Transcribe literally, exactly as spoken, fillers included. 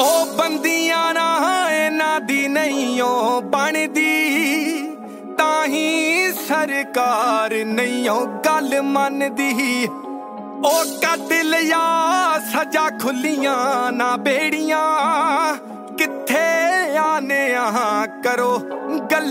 ਉਹ ਬੰਦੀਆਂ ਨਾ ਇਹਨਾਂ ਦੀ ਨਹੀਂ ਓ ਬਣਦੀ, ਤਾਂ ਹੀ ਸਰਕਾਰ ਨਹੀਂ ਓ ਗੱਲ ਮੰਨਦੀ। ਉਹ ਕੱਢ ਲਿਆ ਸਜ਼ਾ ਖੁੱਲੀਆਂ ਨਾ ਬੇੜੀਆਂ, ਕਿੱਥੇ ਆਨੇ ਆ ਕਰੋ ਗੱਲ